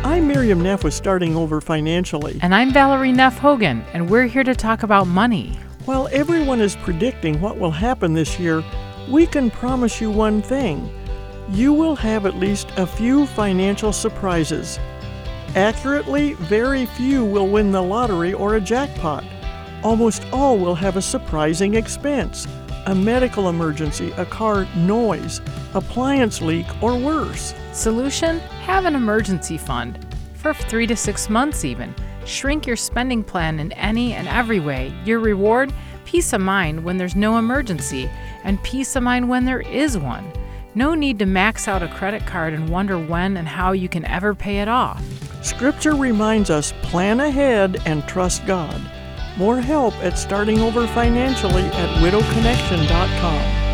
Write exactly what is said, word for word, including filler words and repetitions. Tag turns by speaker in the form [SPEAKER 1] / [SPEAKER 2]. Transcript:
[SPEAKER 1] I'm Miriam Neff with Starting Over Financially.
[SPEAKER 2] And I'm Valerie Neff Hogan, and we're here to talk about money.
[SPEAKER 1] While everyone is predicting what will happen this year, we can promise you one thing. You will have at least a few financial surprises. Accurately, very few will win the lottery or a jackpot. Almost all will have a surprising expense, a medical emergency, a car noise, appliance leak, or worse.
[SPEAKER 2] Solution? Have an emergency fund. For three to six months even. Shrink your spending plan in any and every way. Your reward? Peace of mind when there's no emergency, and peace of mind when there is one. No need to max out a credit card and wonder when and how you can ever pay it off.
[SPEAKER 1] Scripture reminds us, plan ahead and trust God. More help at Starting Over Financially at widow connection dot com.